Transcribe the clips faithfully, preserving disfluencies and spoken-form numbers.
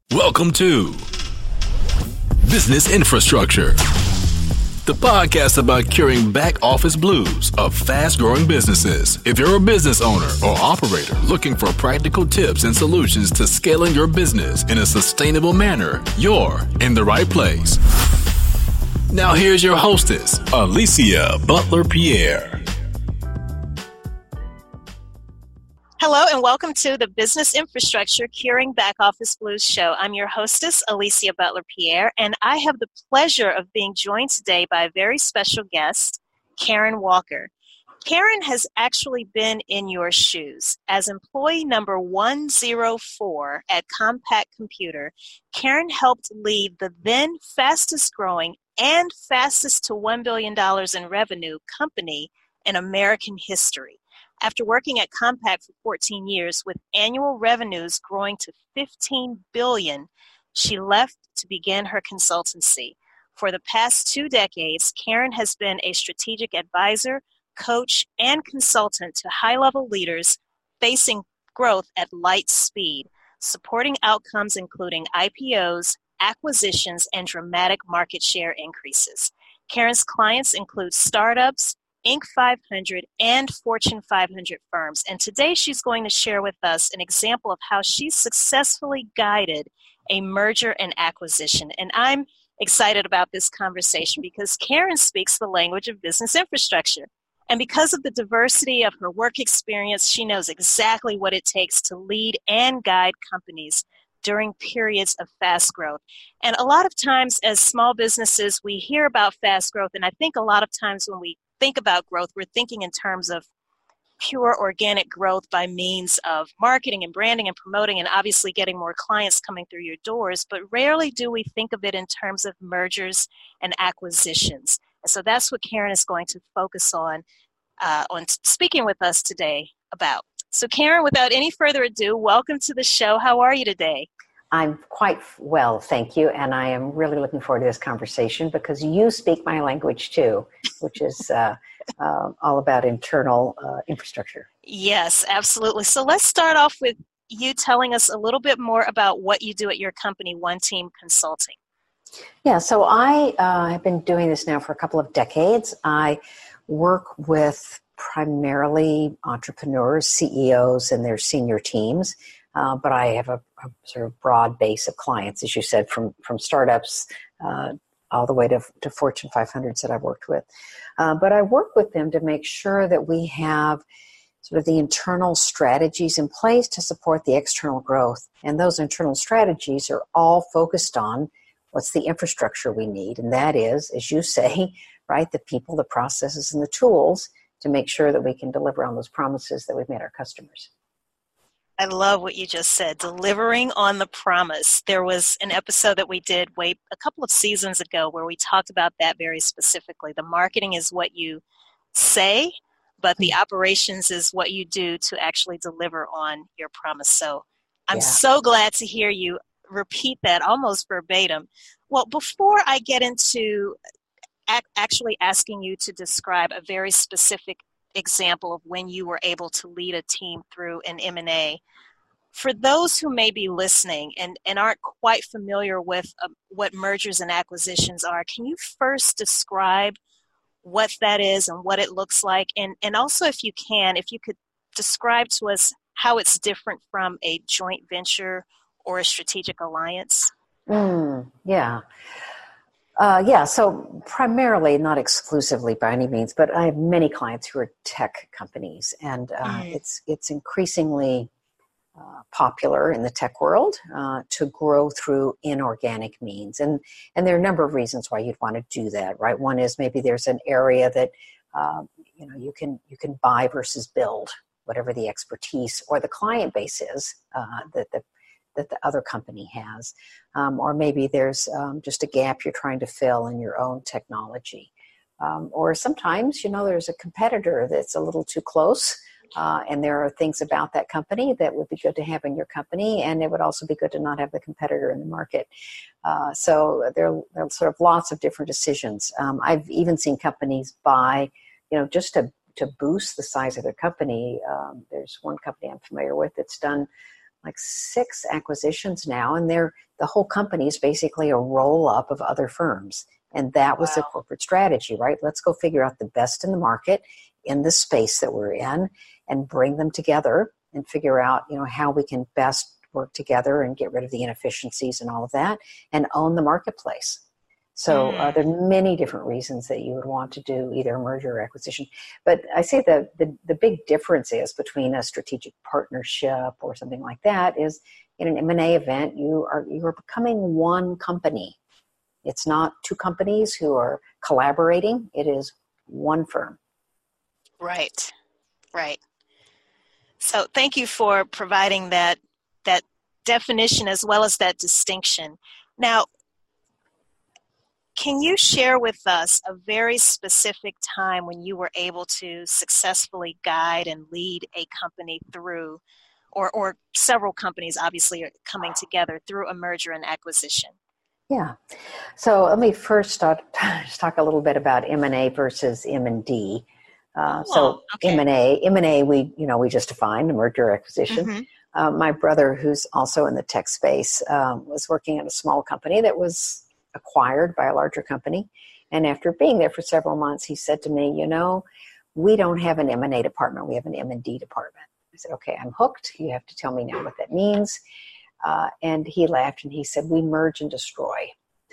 Welcome to Business Infrastructure, the podcast about curing back office blues of fast-growing businesses. If you're a business owner or operator looking for practical tips and solutions to scaling your business in a sustainable manner, you're in the right place. Now here's your hostess, Alicia Butler-Pierre. Hello and welcome to the Business Infrastructure Curing Back Office Blues show. I'm your hostess, Alicia Butler-Pierre, and I have the pleasure of being joined today by a very special guest, Karen Walker. Karen has actually been in your shoes. As employee number one oh four at Compaq Computer, Karen helped lead the then fastest growing and fastest to one billion dollars in revenue company in American history. After working at Compaq for fourteen years with annual revenues growing to fifteen billion dollars, she left to begin her consultancy. For the past two decades, Karen has been a strategic advisor, coach, and consultant to high-level leaders facing growth at light speed, supporting outcomes including I P Os, acquisitions, and dramatic market share increases. Karen's clients include startups, Inc five hundred, and Fortune five hundred firms. And today she's going to share with us an example of how she successfully guided a merger and acquisition. And I'm excited about this conversation because Karen speaks the language of business infrastructure. And because of the diversity of her work experience, she knows exactly what it takes to lead and guide companies during periods of fast growth. And a lot of times as small businesses, we hear about fast growth. And I think a lot of times when we think about growth, we're thinking in terms of pure organic growth by means of marketing and branding and promoting and obviously getting more clients coming through your doors, but rarely do we think of it in terms of mergers and acquisitions. And so that's what Karen is going to focus on, uh, on speaking with us today about. So Karen, without any further ado, welcome to the show. How are you today? I'm quite well, thank you, and I am really looking forward to this conversation because you speak my language too, which is uh, uh, all about internal uh, infrastructure. Yes, absolutely. So let's start off with you telling us a little bit more about what you do at your company, One Team Consulting. Yeah, so I uh, have been doing this now for a couple of decades. I work with primarily entrepreneurs, C E Os, and their senior teams. Uh, but I have a, a sort of broad base of clients, as you said, from, from startups uh, all the way to, to Fortune five hundreds that I've worked with. Uh, but I work with them to make sure that we have sort of the internal strategies in place to support the external growth. And those internal strategies are all focused on what's the infrastructure we need. And that is, as you say, right, the people, the processes, and the tools to make sure that we can deliver on those promises that we've made our customers. I love what you just said, delivering on the promise. There was an episode that we did way a couple of seasons ago where we talked about that very specifically. The marketing is what you say, but the operations is what you do to actually deliver on your promise. So I'm yeah. so glad to hear you repeat that almost verbatim. Well, before I get into ac- actually asking you to describe a very specific example of when you were able to lead a team through an M and A. For those who may be listening and, and aren't quite familiar with uh, what mergers and acquisitions are, can you first describe what that is and what it looks like? And, and also, if you can, if you could describe to us how it's different from a joint venture or a strategic alliance? Mm, yeah. Uh, yeah, so primarily, not exclusively by any means, but I have many clients who are tech companies, and uh, mm. it's it's increasingly uh, popular in the tech world uh, to grow through inorganic means, and and there are a number of reasons why you'd want to do that, right? One is maybe there's an area that uh, you know you can you can buy versus build, whatever the expertise or the client base is uh, that the that the other company has. Um, or maybe there's um, just a gap you're trying to fill in your own technology. Um, or sometimes, you know, there's a competitor that's a little too close, uh, and there are things about that company that would be good to have in your company, and it would also be good to not have the competitor in the market. Uh, so there, there are sort of lots of different decisions. Um, I've even seen companies buy, you know, just to, to boost the size of their company. Um, there's one company I'm familiar with that's done like six acquisitions now, and they're the whole company is basically a roll-up of other firms. And that was wow. the corporate strategy, right? Let's go figure out the best in the market in the space that we're in and bring them together and figure out, you know, how we can best work together and get rid of the inefficiencies and all of that and own the marketplace. So uh, there are many different reasons that you would want to do either a merger or acquisition. But I say the, the, the big difference is between a strategic partnership or something like that is in an M and A event, you are you are becoming one company. It's not two companies who are collaborating. It is one firm. Right, right. So thank you for providing that that definition as well as that distinction. Now, can you share with us a very specific time when you were able to successfully guide and lead a company through, or, or several companies obviously are coming together through a merger and acquisition? Yeah. So let me first start, just talk a little bit about M and A versus M and D. Uh, oh, so okay. M and A, M and A, we you know we just defined a merger acquisition. Mm-hmm. Uh, my brother, who's also in the tech space, um, was working at a small company that was acquired by a larger company. And after being there for several months, he said to me, you know, we don't have an M and A department. We have an M and D department. I said, okay, I'm hooked. You have to tell me now what that means. Uh, and he laughed and he said, we merge and destroy.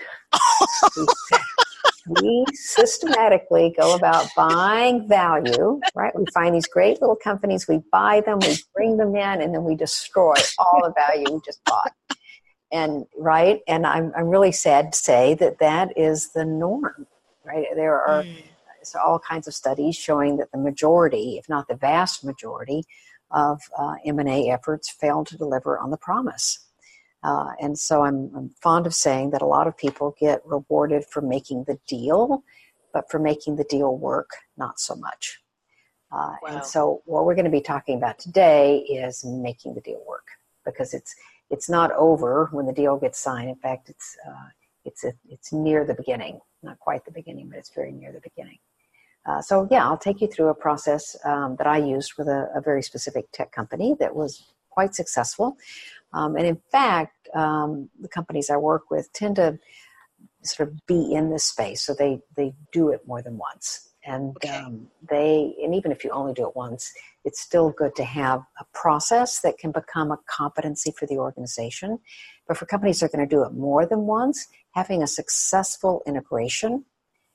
He said, we systematically go about buying value, right? We find these great little companies, we buy them, we bring them in, and then we destroy all the value we just bought. And right, and I'm I'm really sad to say that that is the norm, right? There are mm. so all kinds of studies showing that the majority, if not the vast majority, of uh, M and A efforts fail to deliver on the promise. Uh, and so I'm, I'm fond of saying that a lot of people get rewarded for making the deal, but for making the deal work, not so much. Uh, wow. And so what we're going to be talking about today is making the deal work, because it's it's not over when the deal gets signed. In fact, it's uh, it's a, it's near the beginning, not quite the beginning, but it's very near the beginning. Uh, so yeah, I'll take you through a process um, that I used with a, a very specific tech company that was quite successful. Um, and in fact, um, the companies I work with tend to sort of be in this space, so they, they do it more than once. And okay. um, they, and even if you only do it once, it's still good to have a process that can become a competency for the organization. But for companies that are going to do it more than once, having a successful integration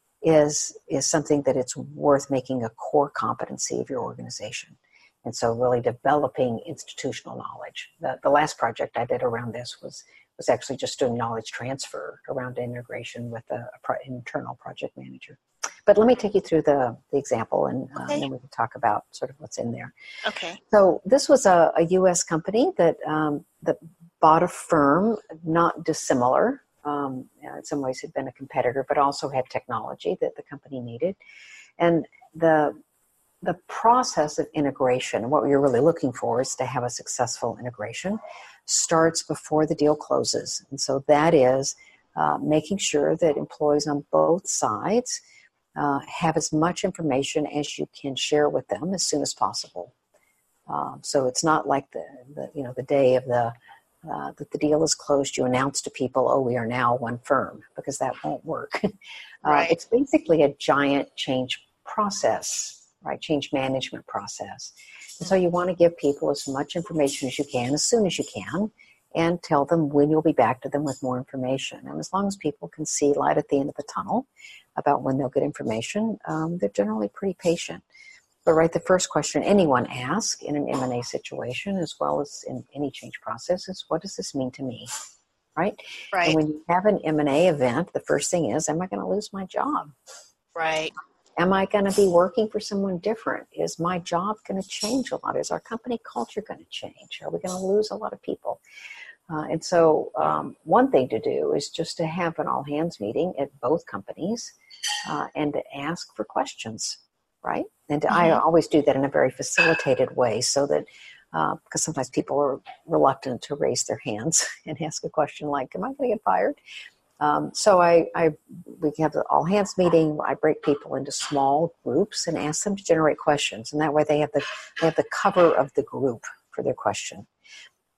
is is something that it's worth making a core competency of your organization. And so really developing institutional knowledge. The, the last project I did around this was was actually just doing knowledge transfer around integration with a, a pro, internal project manager. But let me take you through the, the example, and, uh, okay. and then we can talk about sort of what's in there. Okay. So this was a, a U S company that um, that bought a firm not dissimilar. Um, in some ways had been a competitor, but also had technology that the company needed. And the the process of integration, what you're really looking for is to have a successful integration, starts before the deal closes. And so that is uh, making sure that employees on both sides uh, have as much information as you can share with them as soon as possible. Um, so it's not like the, the you know the day of the Uh, that the deal is closed, you announce to people, oh, we are now one firm, because that won't work. uh, right. It's basically a giant change process, right? Change management process. And so you want to give people as much information as you can, as soon as you can, and tell them when you'll be back to them with more information. And as long as people can see light at the end of the tunnel about when they'll get information, um, they're generally pretty patient. But right, the first question anyone asks in an M and A situation, as well as in any change process, is what does this mean to me, right? Right. And when you have an M and A event, the first thing is, am I going to lose my job? Right. Am I going to be working for someone different? Is my job going to change a lot? Is our company culture going to change? Are we going to lose a lot of people? Uh, and so um, one thing to do is just to have an all-hands meeting at both companies uh, and to ask for questions. Right? And mm-hmm. I always do that in a very facilitated way, so that, uh, because sometimes people are reluctant to raise their hands and ask a question like, am I going to get fired? Um, so I, I, we have the all hands meeting. I break people into small groups and ask them to generate questions. And that way they have the, they have the cover of the group for their question.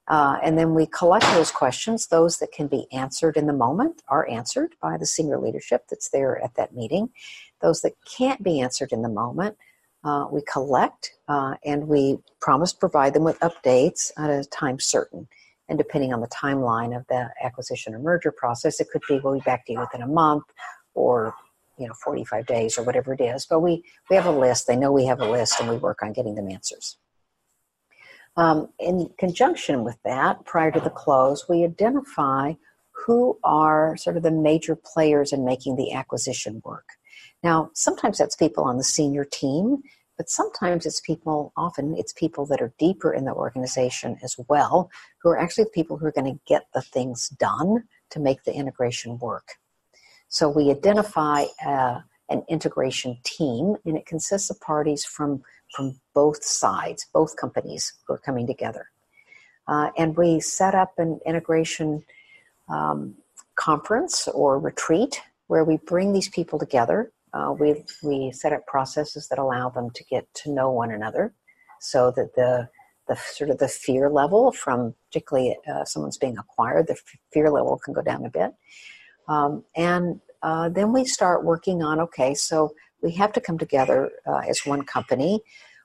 Uh, and then we collect those questions. Those that can be answered in the moment are answered by the senior leadership that's there at that meeting. Those that can't be answered in the moment, uh, we collect uh, and we promise to provide them with updates at a time certain. And depending on the timeline of the acquisition or merger process, it could be we'll be back to you within a month or you know forty-five days or whatever it is. But we, we have a list. They know we have a list, and we work on getting them answers. Um, in conjunction with that, prior to the close, we identify who are sort of the major players in making the acquisition work. Now, sometimes that's people on the senior team, but sometimes it's people, often it's people that are deeper in the organization as well, who are actually the people who are going to get the things done to make the integration work. So we identify uh, an integration team, and it consists of parties from from both sides, both companies who are coming together. Uh, and we set up an integration um, conference or retreat where we bring these people together. Uh, we we set up processes that allow them to get to know one another, so that the the sort of the fear level from particularly uh, someone's being acquired, the fear level can go down a bit. Um, and uh, then we start working on, okay, so we have to come together uh, as one company.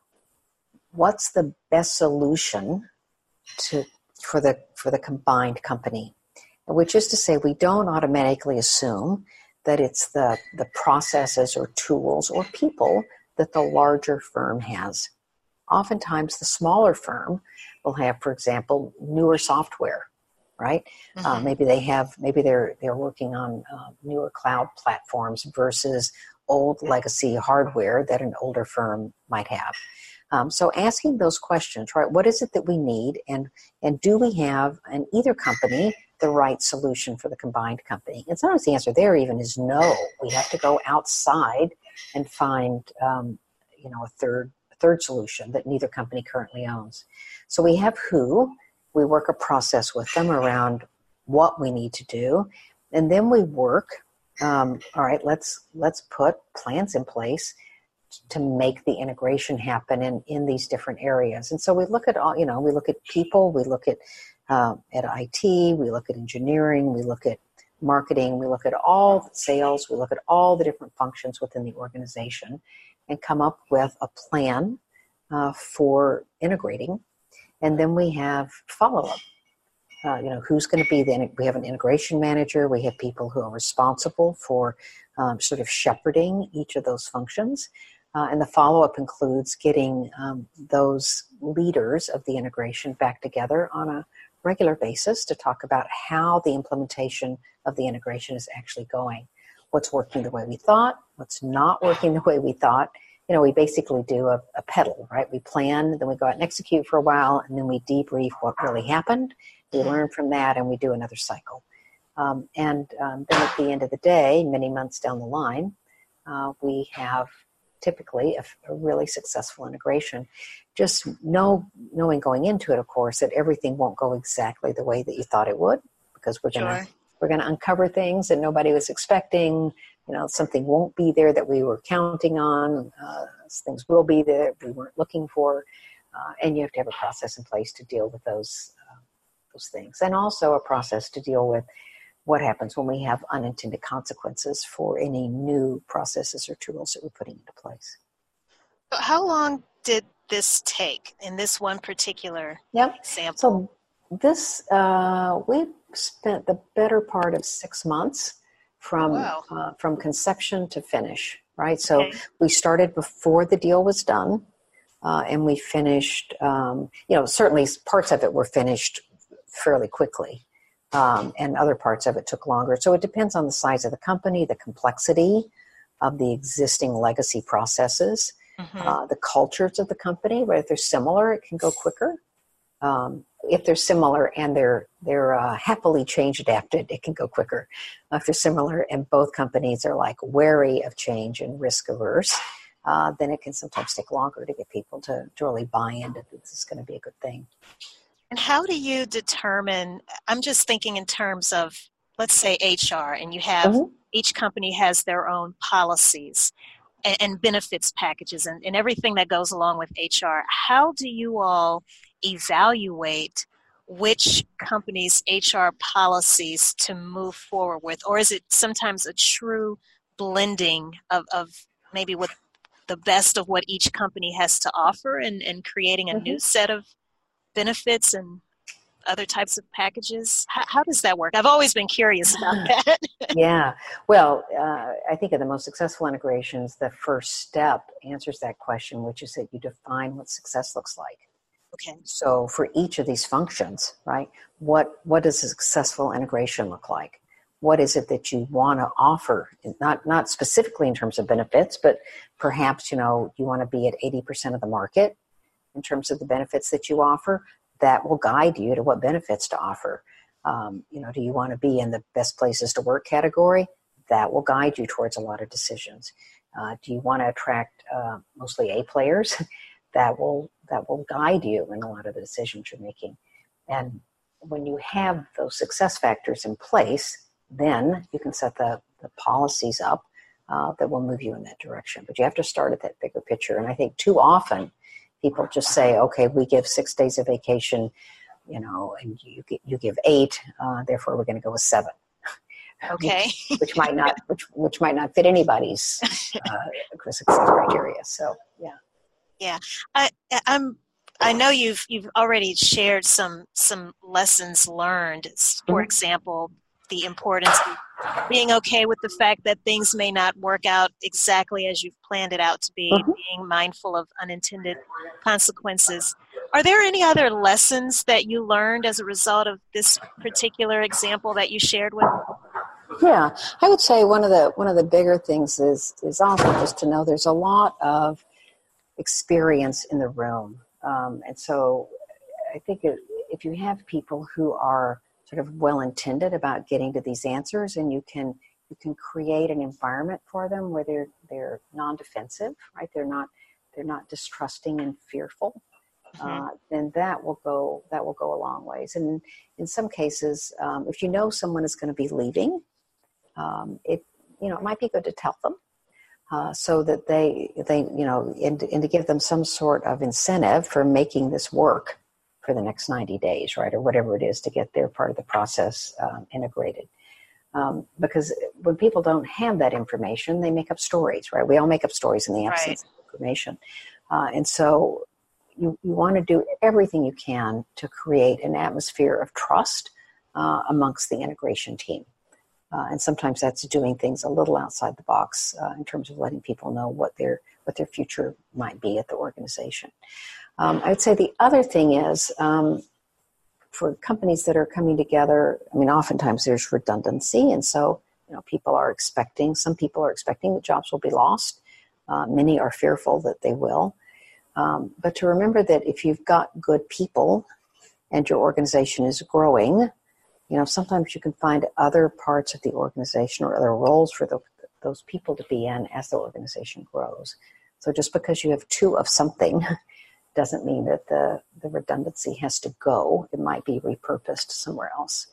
What's the best solution to for the for the combined company? Which is to say, we don't automatically assume that it's the, the processes or tools or people that the larger firm has. Oftentimes, the smaller firm will have, for example, newer software, right? Mm-hmm. Uh, maybe they have, maybe they're they're working on uh, newer cloud platforms versus old legacy hardware that an older firm might have. Um, so asking those questions, right? What is it that we need, and and do we have in either company the right solution for the combined company? And sometimes the answer there even is no. We have to go outside and find, um, you know, a third a third solution that neither company currently owns. So we have who. We work a process with them around what we need to do, and then we work. Um, all right, let's let's put plans in place to make the integration happen in, in these different areas. And so we look at all, you know, we look at people, we look at uh, at I T, we look at engineering, we look at marketing, we look at all the sales, we look at all the different functions within the organization and come up with a plan uh, for integrating. And then we have follow-up. Uh, you know, who's going to be the, we have an integration manager, we have people who are responsible for um, sort of shepherding each of those functions. Uh, and the follow-up includes getting um, those leaders of the integration back together on a regular basis to talk about how the implementation of the integration is actually going. What's working the way we thought, what's not working the way we thought. You know, we basically do a, a pedal, right? We plan, then we go out and execute for a while, and then we debrief what really happened. We learn from that, and we do another cycle. Um, and um, then at the end of the day, many months down the line, uh, we have typically a, a really successful integration. Just know, knowing going into it, of course, that everything won't go exactly the way that you thought it would, because we're gonna sure. we're gonna uncover things that nobody was expecting. You know, something won't be there that we were counting on. Uh, things will be there we weren't looking for, uh, and you have to have a process in place to deal with those uh, those things, and also a process to deal with what happens when we have unintended consequences for any new processes or tools that we're putting into place. How long did this take in this one particular yep. example? So this, uh, we spent the better part of six months from wow. uh, from conception to finish, right? So okay. we started before the deal was done, uh, and we finished, um, you know, certainly parts of it were finished fairly quickly. Um, and other parts of it took longer. So it depends on the size of the company, the complexity of the existing legacy processes, mm-hmm. uh, the cultures of the company. Right? If they're similar, it can go quicker. Um, if they're similar and they're they're uh, happily change adapted, it can go quicker. If they're similar and both companies are like wary of change and risk averse, uh, then it can sometimes take longer to get people to, to really buy into this is going to be a good thing. And how do you determine, I'm just thinking in terms of, let's say H R, and you have, mm-hmm. each company has their own policies and, and benefits packages and, and everything that goes along with H R. How do you all evaluate which company's H R policies to move forward with? Or is it sometimes a true blending of, of maybe what the best of what each company has to offer and, and creating a mm-hmm. new set of benefits and other types of packages? How, how does that work? I've always been curious about that. Yeah. Well, uh, I think of the most successful integrations, the first step answers that question, which is that you define what success looks like. Okay. So for each of these functions, right, what what does a successful integration look like? What is it that you want to offer? Not not specifically in terms of benefits, but perhaps, you know, you want to be at eighty percent of the market in terms of the benefits that you offer. That will guide you to what benefits to offer. Um, you know, do you want to be in the best places to work category? That will guide you towards a lot of decisions. Uh, do you want to attract uh, mostly A players? that will that will guide you in a lot of the decisions you're making. And when you have those success factors in place, then you can set the, the policies up uh, that will move you in that direction. But you have to start at that bigger picture. And I think too often people just say, okay, we give six days of vacation, you know, and you you give eight, uh, therefore we're going to go with seven. Okay. which, which might not which which might not fit anybody's uh, success criteria. So yeah. Yeah, I, I'm. I know you've you've already shared some some lessons learned. For mm-hmm. example, the importance of being okay with the fact that things may not work out exactly as you've planned it out to be. Mm-hmm. Being mindful of unintended consequences. Are there any other lessons that you learned as a result of this particular example that you shared with? Yeah, I would say one of the one of the bigger things is is also just to know there's a lot of experience in the room. Um, and so I think it, if you have people who are sort of well-intended about getting to these answers, and you can you can create an environment for them where they're they're non-defensive, right? They're not they're not distrusting and fearful. Mm-hmm. Uh, then that will go that will go a long ways. And in some cases, um, if you know someone is going to be leaving, um, it you know it might be good to tell them. Uh, so that they, they, you know, and, and to give them some sort of incentive for making this work for the next ninety days, right, or whatever it is to get their part of the process um, integrated. Um, because when people don't have that information, they make up stories, right? We all make up stories in the absence right. of information. Uh, and so you, you want to do everything you can to create an atmosphere of trust uh, amongst the integration team. Uh, and sometimes that's doing things a little outside the box uh, in terms of letting people know what their what their future might be at the organization. Um, I would say the other thing is um, for companies that are coming together, I mean, oftentimes there's redundancy. And so, you know, people are expecting, some people are expecting that jobs will be lost. Uh, many are fearful that they will. Um, but to remember that if you've got good people and your organization is growing, you know, sometimes you can find other parts of the organization or other roles for the, those people to be in as the organization grows. So just because you have two of something doesn't mean that the, the redundancy has to go. It might be repurposed somewhere else.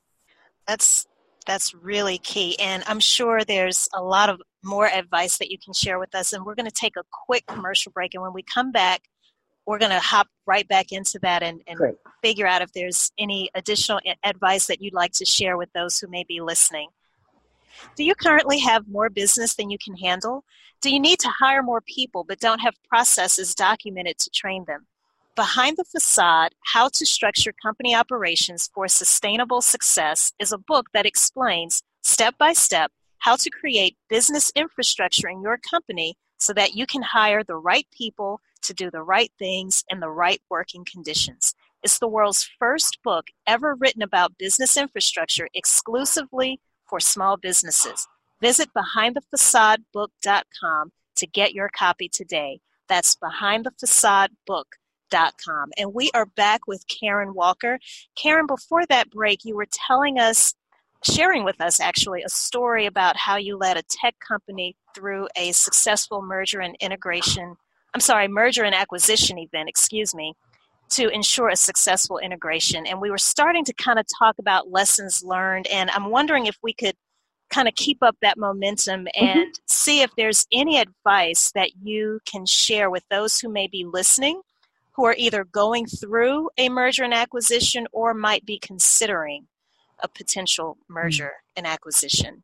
That's that's really key. And I'm sure there's a lot of more advice that you can share with us. And we're going to take a quick commercial break. And when we come back, we're going to hop right back into that and, and figure out if there's any additional advice that you'd like to share with those who may be listening. Do you currently have more business than you can handle? Do you need to hire more people but don't have processes documented to train them? Behind the Facade, How to Structure Company Operations for Sustainable Success is a book that explains step by step how to create business infrastructure in your company so that you can hire the right people to do the right things in the right working conditions. It's the world's first book ever written about business infrastructure exclusively for small businesses. Visit behind the facade book dot com to get your copy today. That's behind the facade book dot com. And we are back with Karen Walker. Karen, before that break, you were telling us, sharing with us actually, a story about how you led a tech company through a successful merger and integration I'm sorry, merger and acquisition event, excuse me, to ensure a successful integration. And we were starting to kind of talk about lessons learned. And I'm wondering if we could kind of keep up that momentum and mm-hmm. see if there's any advice that you can share with those who may be listening, who are either going through a merger and acquisition or might be considering a potential merger and acquisition?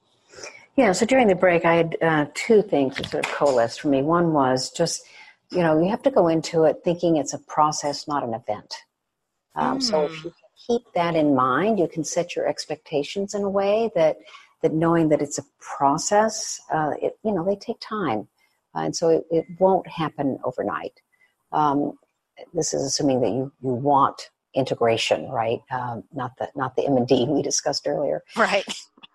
Yeah, so during the break, I had uh, two things that sort of coalesced for me. One was just, you know, you have to go into it thinking it's a process, not an event. Um, mm. So if you can keep that in mind, you can set your expectations in a way that, that knowing that it's a process, uh, it, you know, they take time. Uh, and so it, it won't happen overnight. Um, this is assuming that you, you want integration, right? Um, not the, not the M and D we discussed earlier. Right.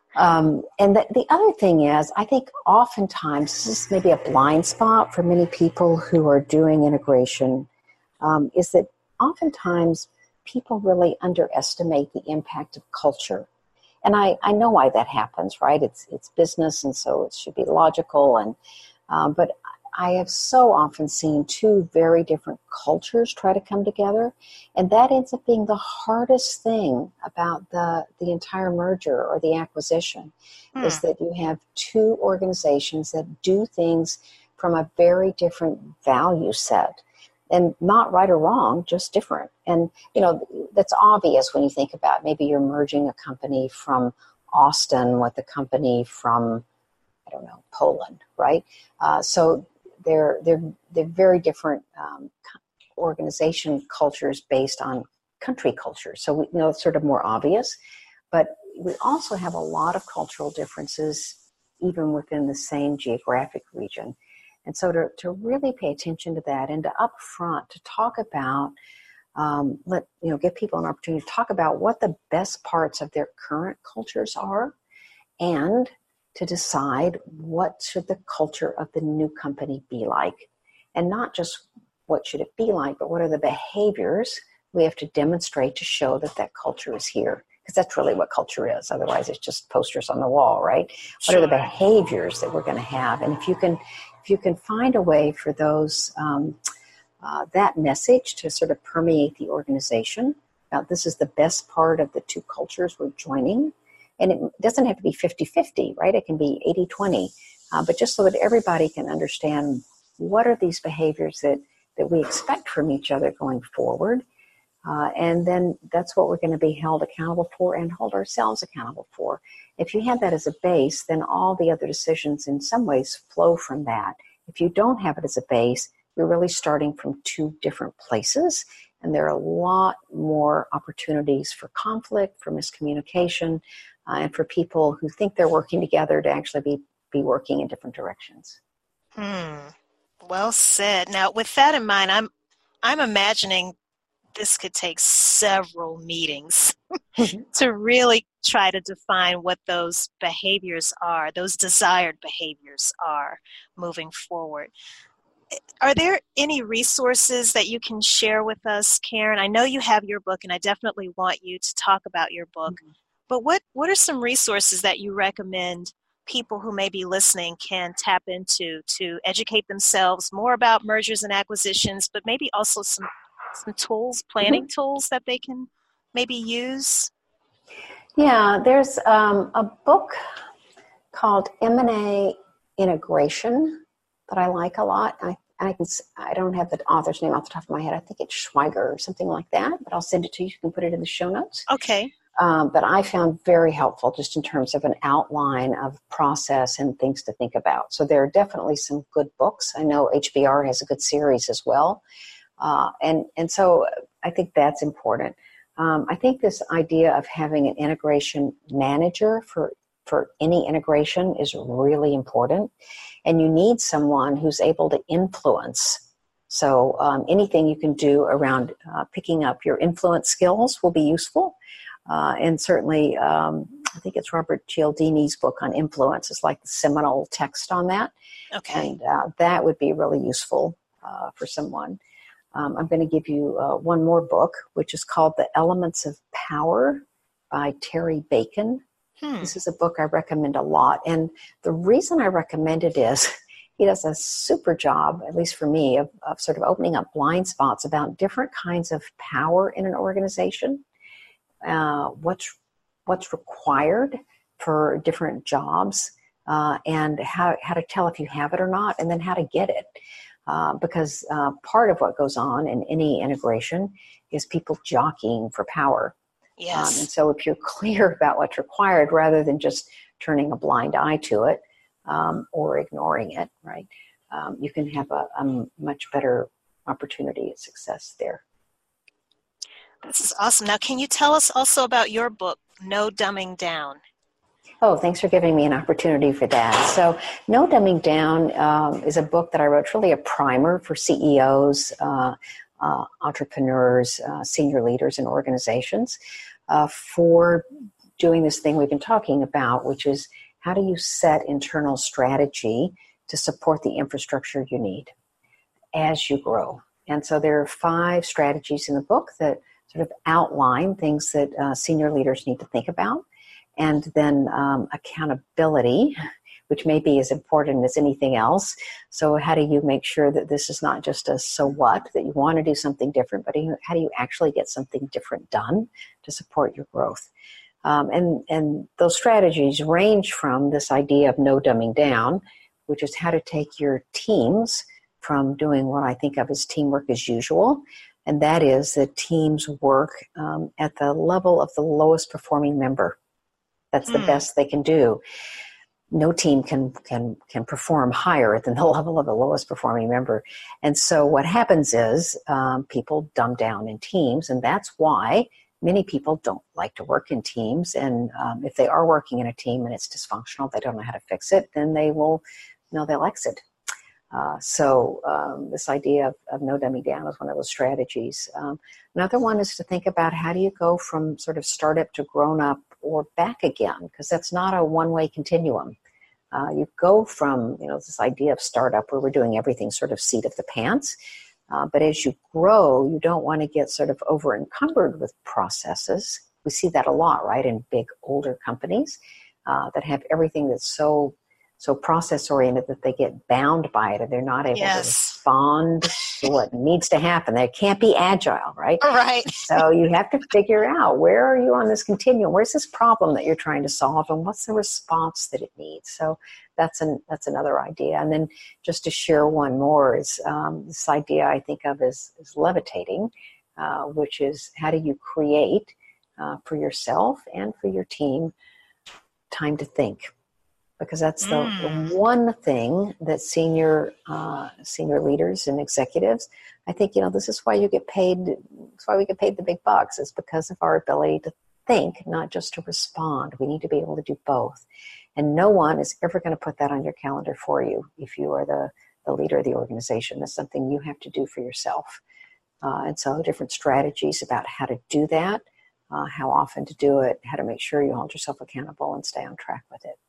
Um, and the, the other thing is, I think oftentimes, this is maybe a blind spot for many people who are doing integration, um, is that oftentimes people really underestimate the impact of culture. And I, I know why that happens, right? It's it's business, and so it should be logical. And um, but I have so often seen two very different cultures try to come together, and that ends up being the hardest thing about the, the entire merger or the acquisition, hmm. is that you have two organizations that do things from a very different value set, and not right or wrong, just different. And, you know, that's obvious when you think about maybe you're merging a company from Austin with a company from, I don't know, Poland, right? Uh, so They're they're they're very different um, organization cultures based on country culture. So we you know it's sort of more obvious, but we also have a lot of cultural differences even within the same geographic region. And so to to really pay attention to that, and to upfront to talk about um, let you know give people an opportunity to talk about what the best parts of their current cultures are, and to decide what should the culture of the new company be like. And not just what should it be like, but what are the behaviors we have to demonstrate to show that that culture is here. Because that's really what culture is. Otherwise, it's just posters on the wall, right? What Sure. are the behaviors that we're going to have? And if you can if you can find a way for those um, uh, that message to sort of permeate the organization, now this is the best part of the two cultures we're joining. And it doesn't have to be fifty-fifty, right? It can be eighty twenty. Uh, but just so that everybody can understand what are these behaviors that, that we expect from each other going forward. Uh, and then that's what we're going to be held accountable for and hold ourselves accountable for. If you have that as a base, then all the other decisions in some ways flow from that. If you don't have it as a base, you're really starting from two different places. And there are a lot more opportunities for conflict, for miscommunication, Uh, and for people who think they're working together to actually be, be working in different directions. Hmm. Well said. Now, with that in mind, I'm I'm imagining this could take several meetings to really try to define what those behaviors are, those desired behaviors are moving forward. Are there any resources that you can share with us, Karen? I know you have your book, and I definitely want you to talk about your book. Mm-hmm. But what, what are some resources that you recommend people who may be listening can tap into to educate themselves more about mergers and acquisitions, but maybe also some, some tools, planning mm-hmm. tools that they can maybe use? Yeah, there's um, a book called M and A Integration that I like a lot. I, I, can, I don't have the author's name off the top of my head. I think it's Schweiger or something like that, but I'll send it to you. You can put it in the show notes. Okay. Um, but I found very helpful just in terms of an outline of process and things to think about. So there are definitely some good books. I know H B R has a good series as well. Uh, and, and so I think that's important. Um, I think this idea of having an integration manager for, for any integration is really important. And you need someone who's able to influence. So um, anything you can do around uh, picking up your influence skills will be useful. Uh, and certainly, um, I think it's Robert Cialdini's book on influence is like the seminal text on that. Okay. And uh, that would be really useful uh, for someone. Um, I'm going to give you uh, one more book, which is called The Elements of Power by Terry Bacon. Hmm. This is a book I recommend a lot. And the reason I recommend it is he does a super job, at least for me, of, of sort of opening up blind spots about different kinds of power in an organization. Uh, what's what's required for different jobs, uh, and how how to tell if you have it or not, and then how to get it. uh, because uh, part of what goes on in any integration is people jockeying for power. Yes. Um, and so if you're clear about what's required rather than just turning a blind eye to it um, or ignoring it, right, um, you can have a, a much better opportunity at success there. This is awesome. Now, can you tell us also about your book, No Dumbing Down? Oh, thanks for giving me an opportunity for that. So No Dumbing Down um, is a book that I wrote. It's really a primer for C E Os, uh, uh, entrepreneurs, uh, senior leaders in organizations uh, for doing this thing we've been talking about, which is how do you set internal strategy to support the infrastructure you need as you grow. And so there are five strategies in the book that sort of outline things that uh, senior leaders need to think about. And then um, accountability, which may be as important as anything else. So how do you make sure that this is not just a so what, that you want to do something different, but how do you actually get something different done to support your growth? Um, and, and those strategies range from this idea of no dumbing down, which is how to take your teams from doing what I think of as teamwork as usual. And that is that teams work um, at the level of the lowest performing member. That's the mm. best they can do. No team can, can, can perform higher than the level of the lowest performing member. And so what happens is um, people dumb down in teams, and that's why many people don't like to work in teams. And um, if they are working in a team and it's dysfunctional, they don't know how to fix it, then they will, you know, they'll exit. Uh, so um, this idea of, of no dumbing down is one of those strategies. Um, another one is to think about how do you go from sort of startup to grown up or back again, because that's not a one-way continuum. Uh, you go from, you know, this idea of startup where we're doing everything sort of seat of the pants, uh, but as you grow, you don't want to get sort of over encumbered with processes. We see that a lot, right, in big older companies uh, that have everything that's so so process-oriented that they get bound by it and they're not able yes. to respond to what needs to happen. They can't be agile, right? Right. So you have to figure out, where are you on this continuum? Where's this problem that you're trying to solve, and what's the response that it needs? So that's an that's another idea. And then just to share one more is um, this idea I think of as, as levitating, uh, which is how do you create uh, for yourself and for your team time to think? Because that's the, mm. the one thing that senior uh, senior leaders and executives, I think, you know, this is why you get paid, that's why we get paid the big bucks, is because of our ability to think, not just to respond. We need to be able to do both. And no one is ever going to put that on your calendar for you if you are the, the leader of the organization. That's something you have to do for yourself. Uh, and so different strategies about how to do that, uh, how often to do it, how to make sure you hold yourself accountable and stay on track with it.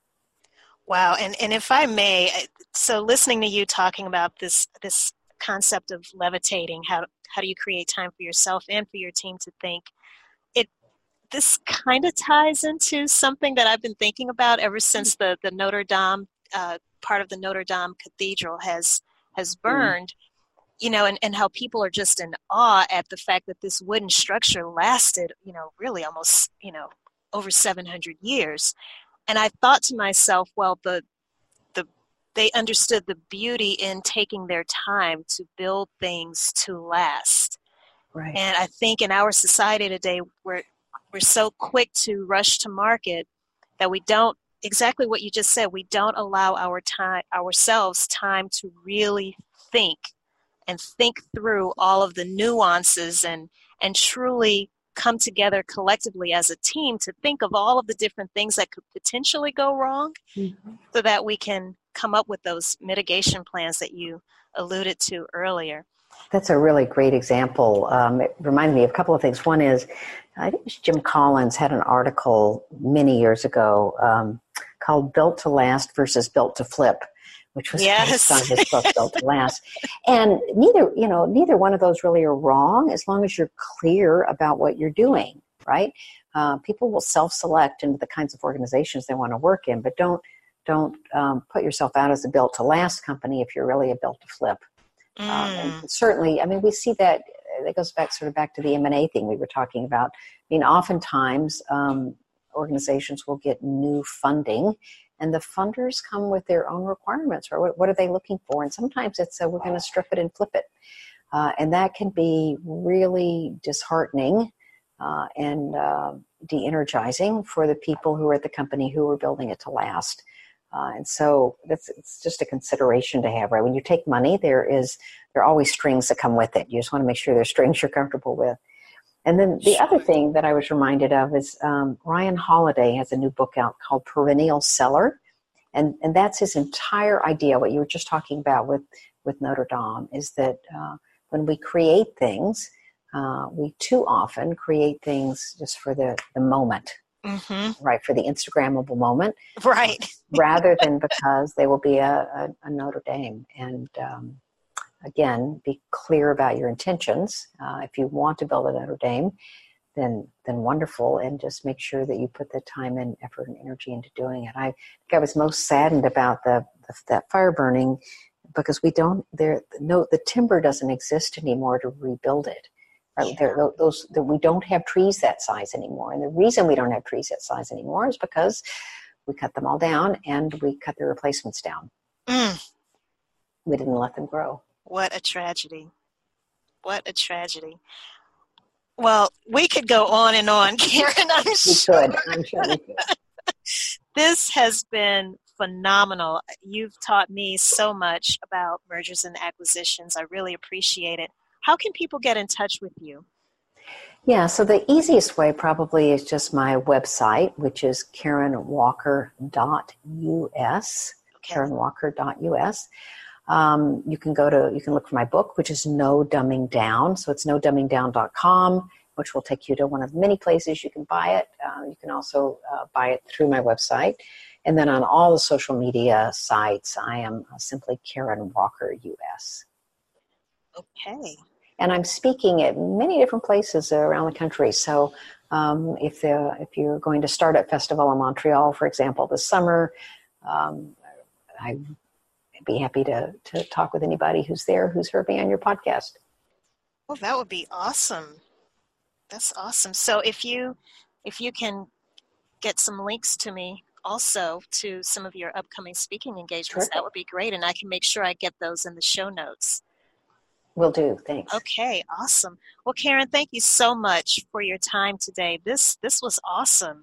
Wow, and, and if I may, so listening to you talking about this this concept of levitating, how how do you create time for yourself and for your team to think, it this kind of ties into something that I've been thinking about ever since the, the Notre Dame, uh, part of the Notre Dame Cathedral has has burned, mm. you know, and, and how people are just in awe at the fact that this wooden structure lasted, you know, really almost, you know, over seven hundred years. And I thought to myself, well, the the they understood the beauty in taking their time to build things to last. Right. And I think in our society today, we're we're so quick to rush to market that we don't, exactly what you just said, we don't allow our time ourselves time to really think and think through all of the nuances and and truly come together collectively as a team to think of all of the different things that could potentially go wrong, mm-hmm. so that we can come up with those mitigation plans that you alluded to earlier. That's a really great example. Um, it reminded me of a couple of things. One is, I think Jim Collins had an article many years ago um, called Built to Last versus Built to Flip, which was yes. based on his book, Built to Last. And neither, you know, neither one of those really are wrong as long as you're clear about what you're doing, right? Uh, people will self-select into the kinds of organizations they want to work in, but don't don't um, put yourself out as a Built to Last company if you're really a Built to Flip. Mm. Um, and certainly, I mean, we see that, that goes back sort of back to the M and A thing we were talking about. I mean, oftentimes um, organizations will get new funding And the funders come with their own requirements, or what, what are they looking for? And sometimes it's, uh, we're going to strip it and flip it. Uh, and that can be really disheartening uh, and uh, de-energizing for the people who are at the company who are building it to last. Uh, and so that's, it's just a consideration to have, right? When you take money, there is, there are always strings that come with it. You just want to make sure there's strings you're comfortable with. And then the other thing that I was reminded of is um, Ryan Holiday has a new book out called Perennial Seller. And, and that's his entire idea, what you were just talking about with, with Notre Dame, is that uh, when we create things, uh, we too often create things just for the, the moment, mm-hmm. right, for the Instagrammable moment. Right. rather than because they will be a, a, a Notre Dame. And um, again, be clear about your intentions. Uh, if you want to build a Notre Dame, then then wonderful, and just make sure that you put the time and effort and energy into doing it. I think I was most saddened about the, the that fire burning because we don't there no the timber doesn't exist anymore to rebuild it. Right? Yeah. There, those that we don't have trees that size anymore, and the reason we don't have trees that size anymore is because we cut them all down and we cut the replacements down. Mm. We didn't let them grow. What a tragedy! What a tragedy! Well, we could go on and on, Karen. I'm we sure. could. I'm sure we could. This has been phenomenal. You've taught me so much about mergers and acquisitions. I really appreciate it. How can people get in touch with you? Yeah, so the easiest way probably is just my website, which is karen walker dot U S, okay. karen walker dot U S. Um, you can go to, you can look for my book, which is No Dumbing Down. So it's no dumbing down dot com, which will take you to one of the many places you can buy it. Uh, you can also uh, buy it through my website. And then on all the social media sites, I am uh, simply Karen Walker U S. Okay. And I'm speaking at many different places around the country. So um, if the, if you're going to start at Festival in Montreal, for example, this summer, um, I be happy to, to talk with anybody who's there, who's heard me on your podcast. Well, that would be awesome. That's awesome. So if you, if you can get some links to me also to some of your upcoming speaking engagements, Terrific. That would be great. And I can make sure I get those in the show notes. Will do. Thanks. Okay. Awesome. Well, Karen, thank you so much for your time today. This, this was awesome.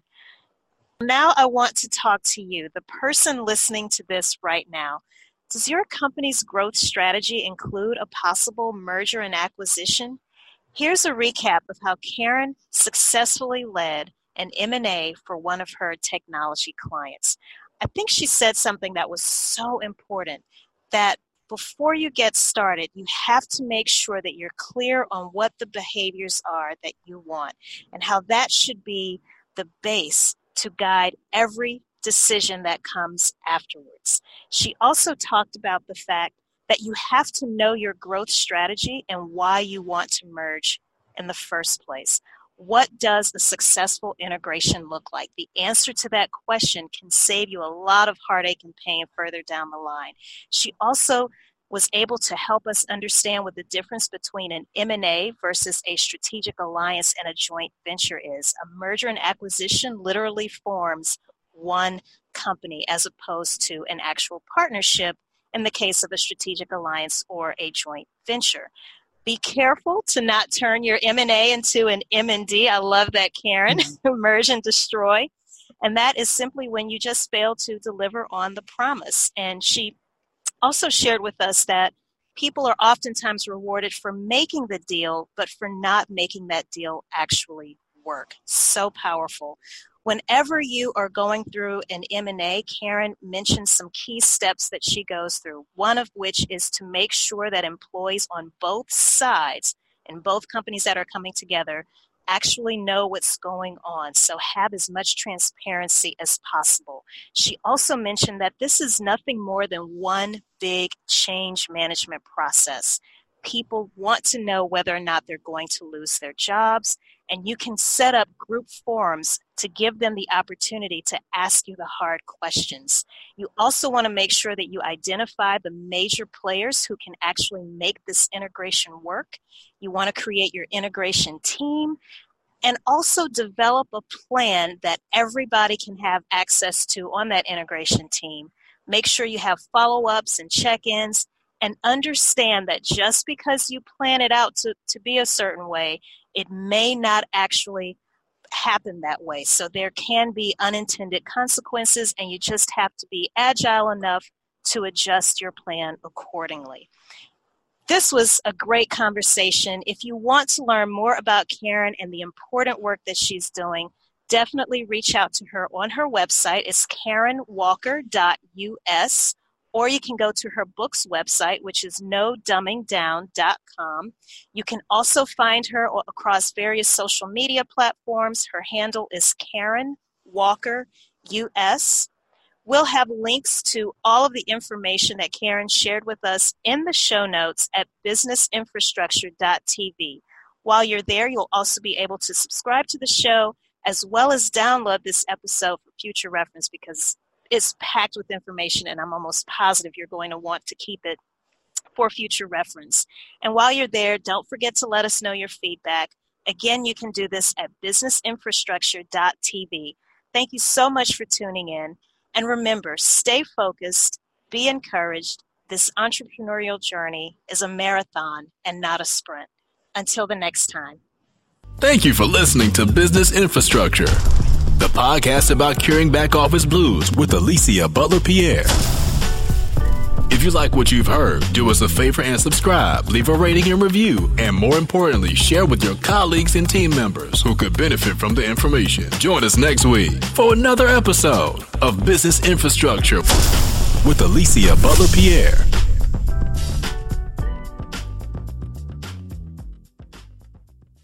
Now I want to talk to you, the person listening to this right now. Does your company's growth strategy include a possible merger and acquisition? Here's a recap of how Karen successfully led an M and A for one of her technology clients. I think she said something that was so important, that before you get started, you have to make sure that you're clear on what the behaviors are that you want and how that should be the base to guide every decision that comes afterwards. She also talked about the fact that you have to know your growth strategy and why you want to merge in the first place. What does a successful integration look like? The answer to that question can save you a lot of heartache and pain further down the line. She also was able to help us understand what the difference between an M and A versus a strategic alliance and a joint venture is. A merger and acquisition literally forms one company as opposed to an actual partnership in the case of a strategic alliance or a joint venture. Be careful to not turn your M and A into an M and D. I love that, Karen. Mm-hmm. Merge and destroy. And that is simply when you just fail to deliver on the promise. And she also shared with us that people are oftentimes rewarded for making the deal, but for not making that deal actually work. So powerful. Whenever you are going through an M and A, Karen mentioned some key steps that she goes through, one of which is to make sure that employees on both sides, in both companies that are coming together, actually know what's going on. So have as much transparency as possible. She also mentioned that this is nothing more than one big change management process. People want to know whether or not they're going to lose their jobs, and you can set up group forums to give them the opportunity to ask you the hard questions. You also want to make sure that you identify the major players who can actually make this integration work. You want to create your integration team. and also develop a plan that everybody can have access to on that integration team. Make sure you have follow-ups and check-ins, and understand that just because you plan it out to, to be a certain way, it may not actually happen that way. So there can be unintended consequences, and you just have to be agile enough to adjust your plan accordingly. This was a great conversation. If you want to learn more about Karen and the important work that she's doing, definitely reach out to her on her website. It's karen walker dot U S, or you can go to her book's website, which is no dumbing down dot com. You can also find her across various social media platforms. Her handle is Karen Walker U S. We'll have links to all of the information that Karen shared with us in the show notes at business infrastructure dot T V. While you're there, you'll also be able to subscribe to the show as well as download this episode for future reference, because it's packed with information, and I'm almost positive you're going to want to keep it for future reference. And while you're there, don't forget to let us know your feedback. Again, you can do this at business infrastructure dot T V. Thank you so much for tuning in. And remember, stay focused, be encouraged. This entrepreneurial journey is a marathon and not a sprint. Until the next time. Thank you for listening to Business Infrastructure, the podcast about curing back office blues with Alicia Butler Pierre. If you like what you've heard, do us a favor and subscribe, leave a rating and review, and more importantly, share with your colleagues and team members who could benefit from the information. Join us next week for another episode of Business Infrastructure with Alicia Butler Pierre.